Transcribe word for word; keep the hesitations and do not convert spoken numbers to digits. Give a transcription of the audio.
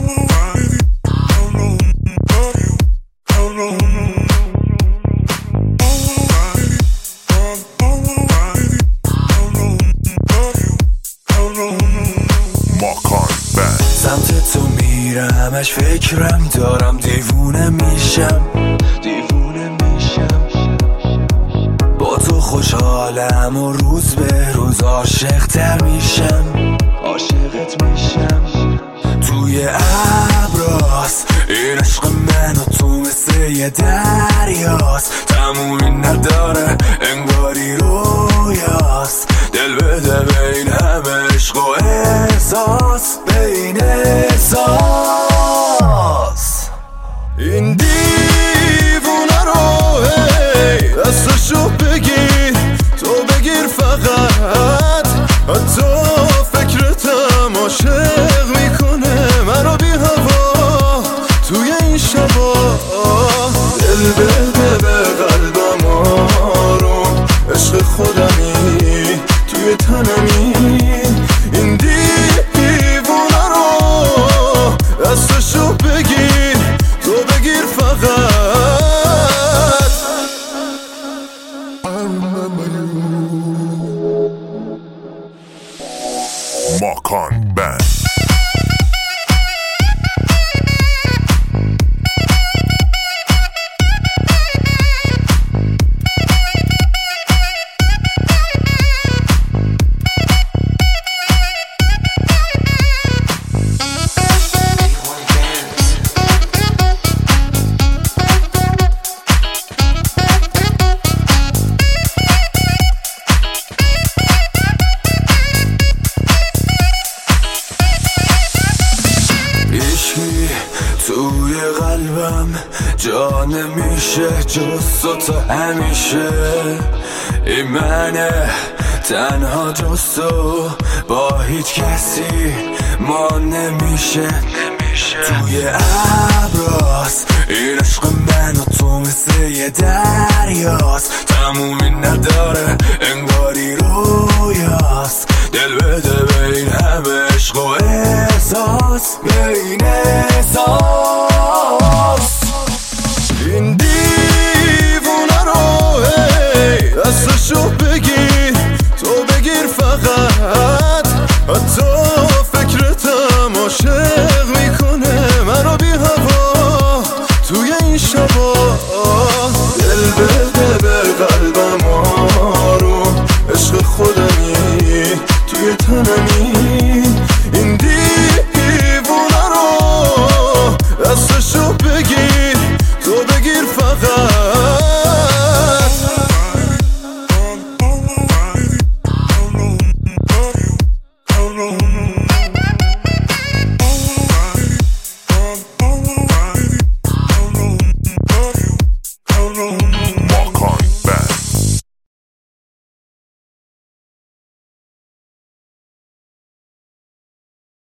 سمت تو میرم همش فکرم دارم دیوونه میشم دیوونه میشم با تو خوشحالم و روز به روز عاشق تر میشم عاشقت میشم توی ابراست این عشق من و تو مثل یه دریاست تمومی نداره انگاری رویاست دل بده به این همه عشق و احساس به این احساس این دیوونه رو هی دستشو بگیر تو بگیر فقط حتی فکرتم عاشق میکنه منو بی هوا توی این شبا دل بده به قلبم آروم عشق خودمی توی تنمی این دیوونه رو دستشو بگیر تو بگیر فقط ماکان بند توی قلبم جا نمیشه جز تو تا همیشه این منه تنها جز تو با هیچ کسی ما نمیشه توی ابراست این عشق من و تو مثل یه دریاست تمومی نداره انگاری رویاست دل بده به این همه عشق و احساس به این احساس این دیوونه رو هی دستشو بگیر تو بگیر فقط حتی فکرتم عاشق میکنه منو بی هوا توی این شبا دل بده به قلبم آروم عشق خودمی توی تنمی این دیوونه رو دستشو بگیر تو بگیر فقط room.